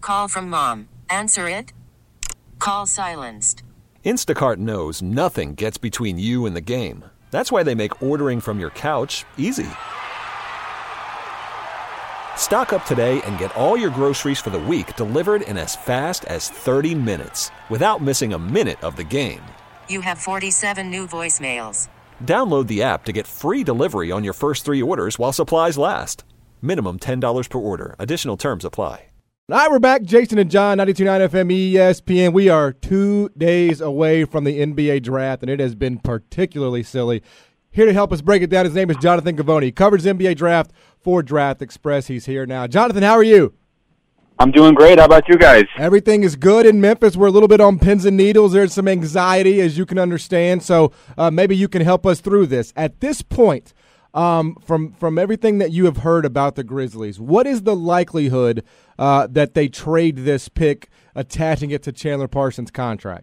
Call from mom. Answer it. Call silenced. Instacart knows nothing gets between you and the game. That's why they make ordering from your couch easy. Stock up today and get all your groceries for the week delivered in as fast as 30 minutes without missing a minute of the game. You have 47 new voicemails. Download the app to get free delivery on your first 3 orders while supplies last. Minimum $10 per order. Additional terms apply. All right, we're back. Jason and John, 92.9 FM ESPN. We are 2 days away from the NBA draft, and it has been particularly silly. Here to help us break it down, his name is Jonathan Givony. He covers the NBA draft for Draft Express. He's here now. Jonathan, how are you? I'm doing great. How about you guys? Everything is good in Memphis. We're a little bit on pins and needles. There's some anxiety, as you can understand, so maybe you can help us through this. At this point, from everything that you have heard about the Grizzlies, what is the likelihood that they trade this pick, attaching it to Chandler Parsons' contract?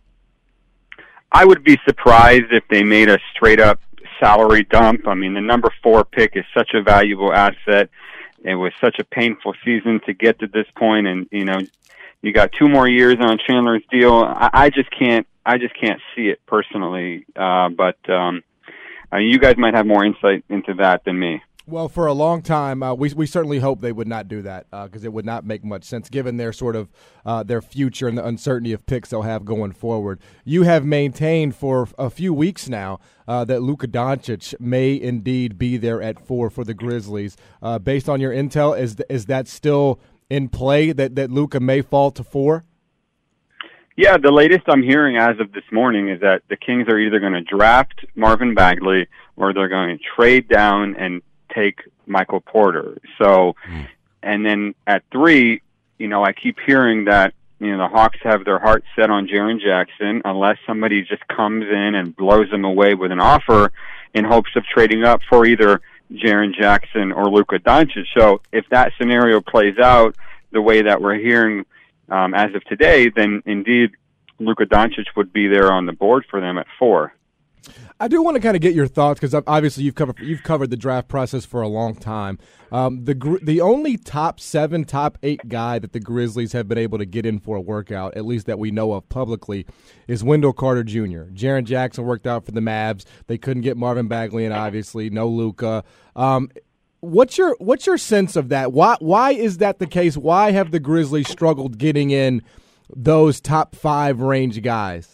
I would be surprised if they made a straight-up salary dump. I mean, the number 4 pick is such a valuable asset. It was such a painful season to get to this point, and you got 2 more years on Chandler's deal. I just can't see it personally. But you guys might have more insight into that than me. Well, for a long time, we certainly hope they would not do that because it would not make much sense given their sort of their future and the uncertainty of picks they'll have going forward. You have maintained for a few weeks now that Luka Doncic may indeed be there at 4 for the Grizzlies. Based on your intel, is that still in play, that Luka may fall to 4? Yeah, the latest I'm hearing as of this morning is that the Kings are either going to draft Marvin Bagley or they're going to trade down and take Michael Porter. So, and then at 3, I keep hearing that, the Hawks have their heart set on Jaren Jackson unless somebody just comes in and blows them away with an offer in hopes of trading up for either Jaren Jackson or Luka Doncic. So if that scenario plays out the way that we're hearing as of today, then indeed Luka Doncic would be there on the board for them at 4. I do want to kind of get your thoughts because obviously you've covered the draft process for a long time. The only top 7, top 8 guy that the Grizzlies have been able to get in for a workout, at least that we know of publicly, is Wendell Carter Jr. Jaren Jackson worked out for the Mavs. They couldn't get Marvin Bagley in, obviously. No Luka. What's your sense of that? Why is that the case? Why have the Grizzlies struggled getting in those top 5 range guys?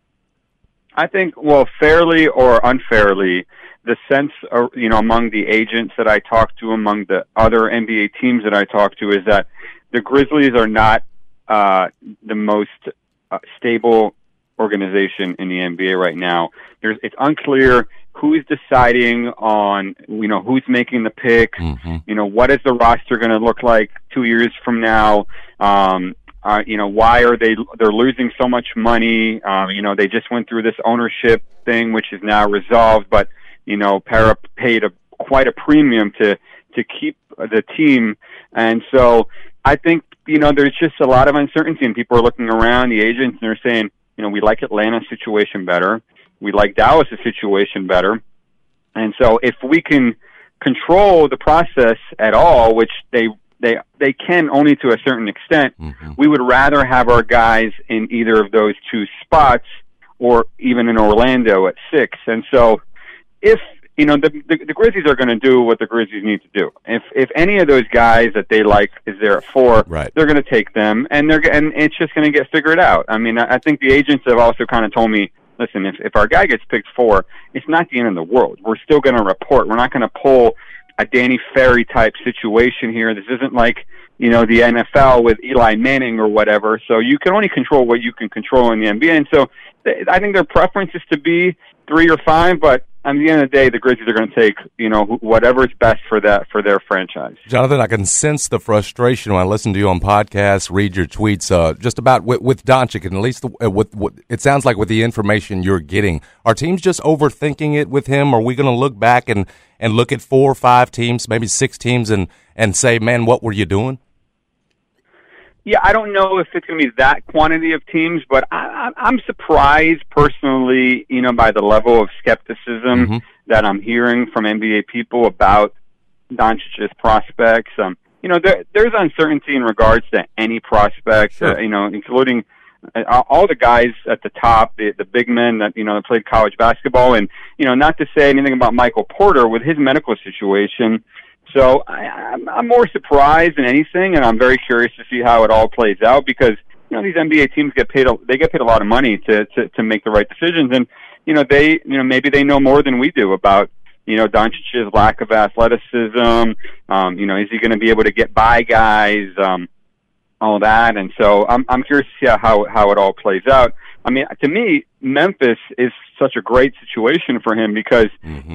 I think, fairly or unfairly, the sense, among the agents that I talk to, among the other NBA teams that I talk to, is that the Grizzlies are not the most stable organization in the NBA right now. It's unclear who's deciding on, who's making the picks. Mm-hmm. What is the roster going to look like 2 years from now? Why are they're losing so much money? They just went through this ownership thing, which is now resolved, but, Para paid quite a premium to keep the team. And so I think, there's just a lot of uncertainty and people are looking around the agents and they're saying, we like Atlanta's situation better. We like Dallas' situation better. And so if we can control the process at all, which they can only to a certain extent, mm-hmm. we would rather have our guys in either of those 2 spots or even in Orlando at 6. And so if, the Grizzlies are going to do what the Grizzlies need to do. If any of those guys that they like is there at 4, right, they're going to take them and it's just going to get figured out. I mean, I think the agents have also kind of told me, listen, if our guy gets picked 4, it's not the end of the world. We're still going to report. We're not going to pull a Danny Ferry type situation here. This isn't like, the NFL with Eli Manning or whatever. So you can only control what you can control in the NBA. And so I think their preference is to be 3 or 5, but at the end of the day, the Grizzlies are going to take, whatever's best for their franchise. Jonathan, I can sense the frustration when I listen to you on podcasts, read your tweets, just about with Doncic, and at least it sounds like with the information you're getting. Are teams just overthinking it with him? Are we going to look back and look at 4 or 5 teams, maybe 6 teams, and say, man, what were you doing? Yeah, I don't know if it's going to be that quantity of teams, but I'm surprised personally, by the level of skepticism mm-hmm. that I'm hearing from NBA people about Doncic's prospects. there's uncertainty in regards to any prospect, sure. Including all the guys at the top, the big men that that played college basketball, and not to say anything about Michael Porter with his medical situation. So I'm more surprised than anything, and I'm very curious to see how it all plays out because these NBA teams get paid a lot of money to make the right decisions, and maybe they know more than we do about Doncic's lack of athleticism. Is he going to be able to get by guys? All that, and so I'm curious to see how it all plays out. I mean, to me, Memphis is such a great situation for him because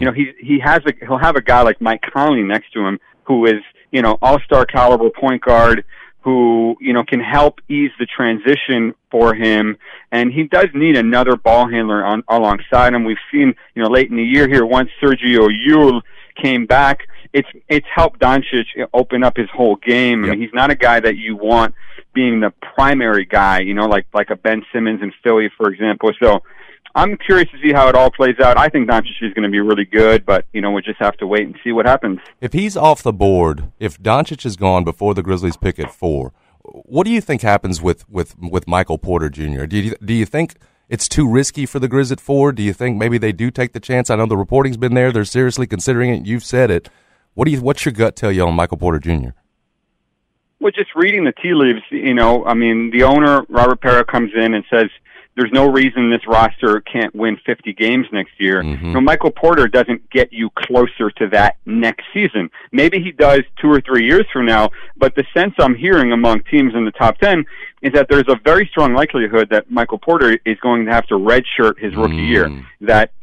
he'll have a guy like Mike Conley next to him who is all-star caliber point guard who can help ease the transition for him, and he does need another ball handler alongside him. We've seen late in the year here once Sergio Llull came back. It's helped Doncic open up his whole game. I mean, he's not a guy that you want being the primary guy, like a Ben Simmons in Philly, for example. So I'm curious to see how it all plays out. I think Doncic is going to be really good, but we'll just have to wait and see what happens. If he's off the board, if Doncic is gone before the Grizzlies pick at 4, what do you think happens with Michael Porter Jr.? Do you think it's too risky for the Grizz at 4? Do you think maybe they do take the chance? I know the reporting's been there. They're seriously considering it. You've said it. What's your gut tell you on Michael Porter Jr.? Well, just reading the tea leaves, the owner, Robert Parra, comes in and says there's no reason this roster can't win 50 games next year. Mm-hmm. Michael Porter doesn't get you closer to that next season. Maybe he does 2 or 3 years from now, but the sense I'm hearing among teams in the top 10 is that there's a very strong likelihood that Michael Porter is going to have to redshirt his rookie year. That,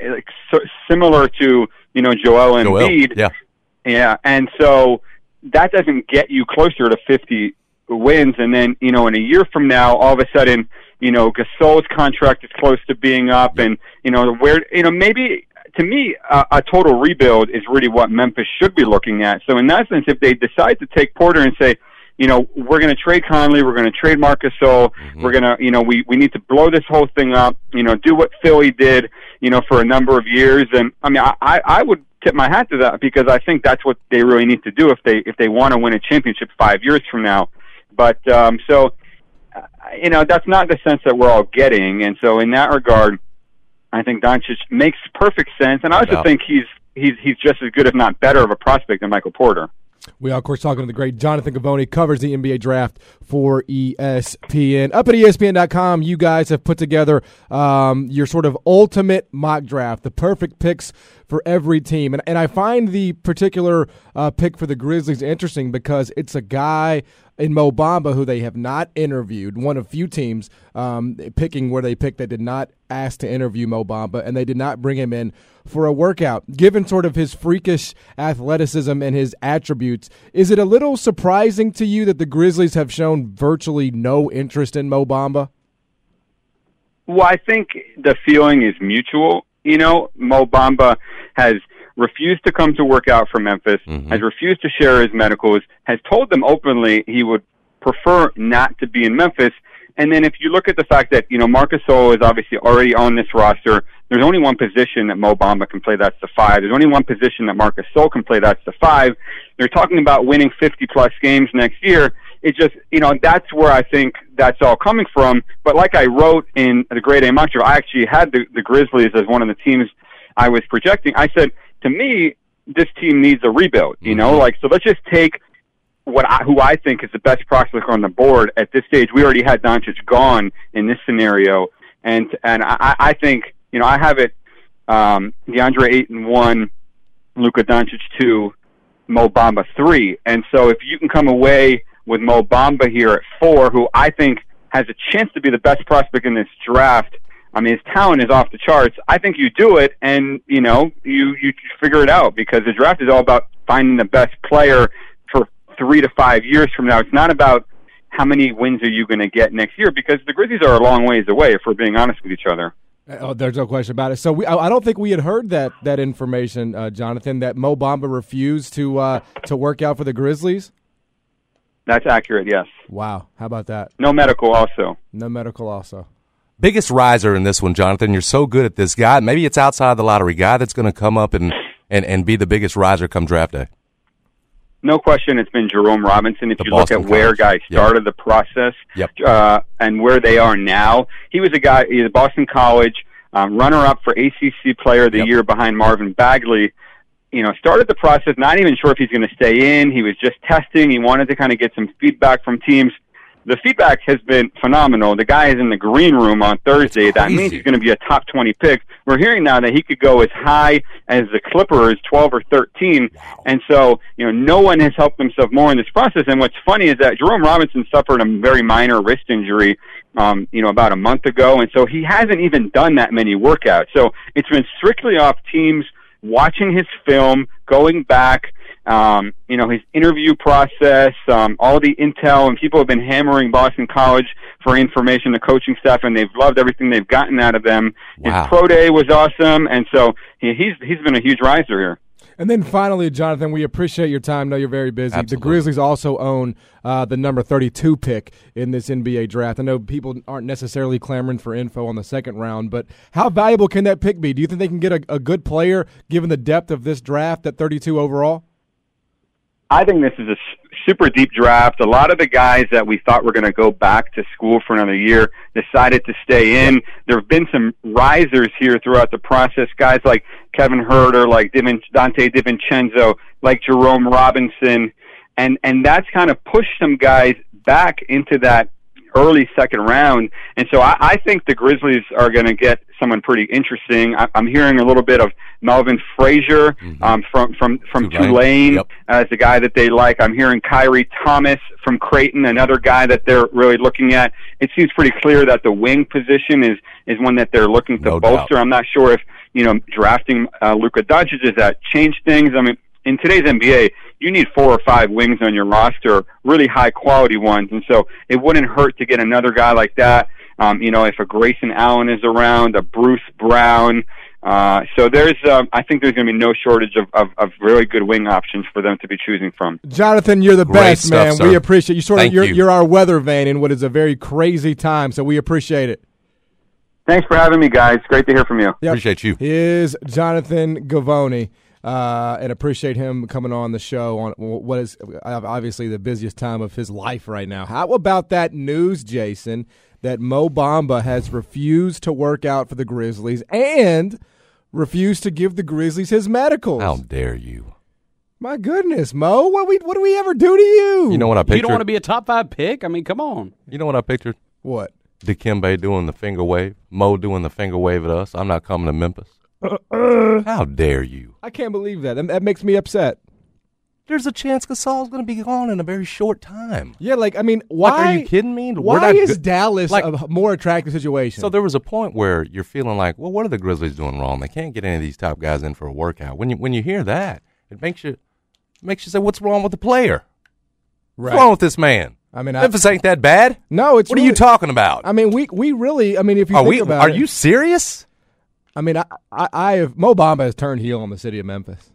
similar to, Joel Embiid. Yeah. Yeah, and so that doesn't get you closer to 50 wins. And then, in a year from now, all of a sudden, Gasol's contract is close to being up, and maybe to me, a total rebuild is really what Memphis should be looking at. So in that sense, if they decide to take Porter and say, we're going to trade Conley, we're going to trade Marc Gasol, we're going to, we need to blow this whole thing up, do what Philly did, for a number of years. And I mean, I would tip my hat to that because I think that's what they really need to do if they want to win a championship 5 years from now. But that's not the sense that we're all getting. And so in that regard, I think Doncic makes perfect sense. And I also think he's just as good, if not better, of a prospect than Michael Porter. We are, of course, talking to the great Jonathan Givony, covers the NBA draft for ESPN. Up at ESPN.com, you guys have put together your sort of ultimate mock draft, the perfect picks for every team. And I find the particular pick for the Grizzlies interesting because it's a guy in Mo Bamba who they have not interviewed, one of few teams picking where they picked that did not ask to interview Mo Bamba, and they did not bring him in for a workout. Given sort of his freakish athleticism and his attributes, is it a little surprising to you that the Grizzlies have shown virtually no interest in Mo Bamba? Well, I think the feeling is mutual. Mo Bamba has refused to come to work out for Memphis, has refused to share his medicals, has told them openly he would prefer not to be in Memphis. And then if you look at the fact that, Marc Gasol is obviously already on this roster, there's only one position that Mo Bamba can play, that's the 5. There's only one position that Marc Gasol can play, that's the 5. They're talking about winning 50-plus games next year. It just, that's where I think that's all coming from. But like I wrote in the Grade A mock draft, I actually had the Grizzlies as one of the teams I was projecting. I said, to me, this team needs a rebuild, so let's just take who I think is the best prospect on the board at this stage. We already had Doncic gone in this scenario, and I think, I have it, DeAndre Ayton 1, Luka Doncic 2, Mo Bamba 3. And so if you can come away with Mo Bamba here at 4, who I think has a chance to be the best prospect in this draft, I mean, his talent is off the charts. I think you do it, and, you figure it out, because the draft is all about finding the best player for 3 to 5 years from now. It's not about how many wins are you going to get next year, because the Grizzlies are a long ways away, if we're being honest with each other. Oh, there's no question about it. So I don't think we had heard that information, Jonathan, that Mo Bamba refused to work out for the Grizzlies. That's accurate, yes. Wow, how about that? No medical also. No medical also. Biggest riser in this one, Jonathan. You're so good at this guy. Maybe it's outside the lottery guy that's going to come up and be the biggest riser come draft day. no question it's been Jerome Robinson. If you look at where guys started the process and where they are now, he's a Boston College runner-up for ACC Player of the Year behind Marvin Bagley. Started the process, not even sure if he's going to stay in. He was just testing. He wanted to kind of get some feedback from teams. The feedback has been phenomenal. The guy is in the green room on Thursday. That means he's going to be a top 20 pick. We're hearing now that he could go as high as the Clippers, 12 or 13. Wow. And so, no one has helped himself more in this process. And what's funny is that Jerome Robinson suffered a very minor wrist injury, about a month ago. And so he hasn't even done that many workouts. So it's been strictly off teams watching his film, going back, his interview process, all the intel, and people have been hammering Boston College for information, the coaching staff, and they've loved everything they've gotten out of them. Wow. His pro day was awesome, and so he's been a huge riser here. And then finally, Jonathan, we appreciate your time. I know you're very busy. Absolutely. The Grizzlies also own the number 32 pick in this NBA draft. I know people aren't necessarily clamoring for info on the second round, but how valuable can that pick be? Do you think they can get a good player given the depth of this draft at 32 overall? I think this is a super deep draft. A lot of the guys that we thought were going to go back to school for another year decided to stay in. There have been some risers here throughout the process, guys like Kevin Huerter, like Dante DiVincenzo, like Jerome Robinson, and that's kind of pushed some guys back into that early second round. And so I think the Grizzlies are going to get someone pretty interesting. I'm hearing a little bit of Melvin Frazier from Tulane as the guy that they like. I'm hearing Kyrie Thomas from Creighton, another guy that they're really looking at. It seems pretty clear that the wing position is one that they're looking to bolster. I'm not sure if drafting Luka Doncic, does that change things? I mean, in today's NBA, you need 4 or 5 wings on your roster, really high-quality ones, and so it wouldn't hurt to get another guy like that. If a Grayson Allen is around, a Bruce Brown. So I think there's going to be no shortage of really good wing options for them to be choosing from. Jonathan, you're the best, stuff, man. sir. We appreciate you. You're our weather vane in what is a very crazy time, so we appreciate it. Thanks for having me, guys. Great to hear from you. Yep. Appreciate you. Is Jonathan Givony. And appreciate him coming on the show on what is obviously the busiest time of his life right now. How about that news, Jason, that Mo Bamba has refused to work out for the Grizzlies and refused to give the Grizzlies his medicals? How dare you? My goodness, Mo, what do we ever do to you? You know what I pictured? You don't want to be a top 5 pick? I mean, come on. You know what I pictured? What? Dikembe doing the finger wave, Mo doing the finger wave at us. I'm not coming to Memphis. How dare you? I can't believe that. That makes me upset. There's a chance Gasol's going to be gone in a very short time. Yeah, why? Are you kidding me? Why is Dallas a more attractive situation? So there was a point where you're feeling like, well, what are the Grizzlies doing wrong? They can't get any of these top guys in for a workout. When you hear that, it makes you say, what's wrong with the player? Right. What's wrong with this man? I mean, Memphis ain't that bad. No, it's. What are you talking about? I mean, we really. I mean, if you think about it, are you serious? I mean, I have Mo Bamba has turned heel on the city of Memphis.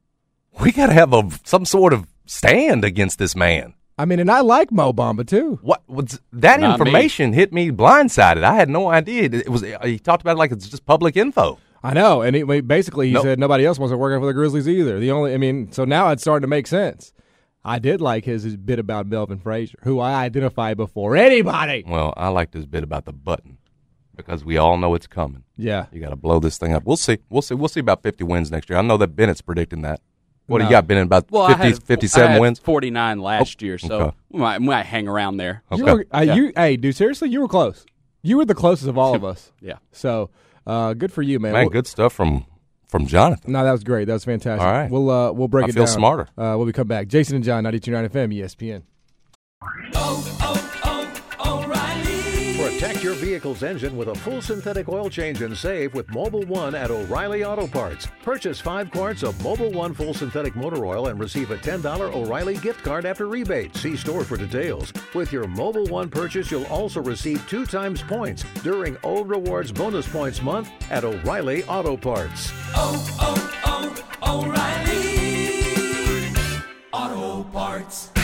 We got to have some sort of stand against this man. I mean, and I like Mo Bamba too. What was that information hit me blindsided? I had no idea. It was. He talked about it like it's just public info. I know, and he said nobody else wants to work out for the Grizzlies either. So now it's starting to make sense. I did like his bit about Melvin Frazier, who I identify before anybody. Well, I liked his bit about the button because we all know it's coming. Yeah. You got to blow this thing up. We'll see. We'll see about 50 wins next year. I know that Bennett's predicting that. What do you got, Bennett, about 57 wins? 49 last year, so we might hang around there. Okay. Hey, dude, seriously, you were close. You were the closest of all of us. Yeah. So, good for you, man. Man, good stuff from Jonathan. No, that was great. That was fantastic. All right. We'll break it down. I feel smarter. When we come back. Jason and John, 92.9 FM, ESPN. Protect your vehicle's engine with a full synthetic oil change and save with Mobil 1 at O'Reilly Auto Parts. Purchase 5 quarts of Mobil 1 full synthetic motor oil and receive a $10 O'Reilly gift card after rebate. See store for details. With your Mobil 1 purchase, you'll also receive 2 times points during O Rewards Bonus Points Month at O'Reilly Auto Parts. O'Reilly Auto Parts.